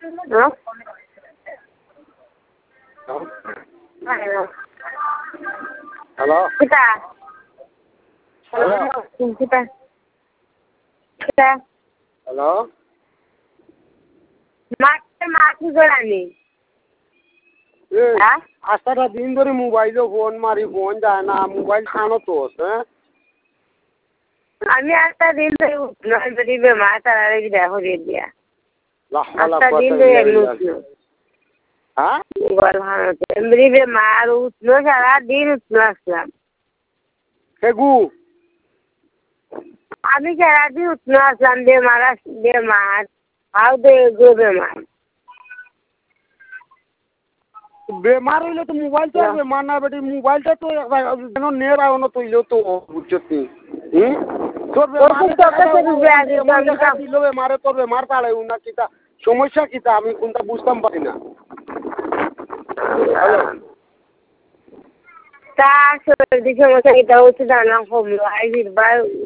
hello কিতা কিতা কিতা হ্যালো মাটি গড়ানি আজটা দিন ধরে মোবাইলে ফোন মারি ফোন যায় না মোবাইল খানো তো হ্যাঁ আমি একটা দিন ধরে উঠলো যদি বেমার তারা দেখো দিয়া একটা দিন ধরে উঠলো হ্যাঁ এমনি বেমার উঠলো সারা দিন উঠলো আসলাম সেগু আমি সারাদিন উঠলো আসলাম বেমার খাও দে বেমার বেমার হইলে তো মোবাইল তো বেমার না বেটি মোবাইলটা তো যেন নেট আনো তৈল তো বুঝছি তোর বেমারে তোর বেমার তাড়াই না কিতা সমস্যা কিতা আমি কোনটা বুঝতাম পারি না তা সর্দি সমস্যা কিতা হচ্ছে জানা কমলো আই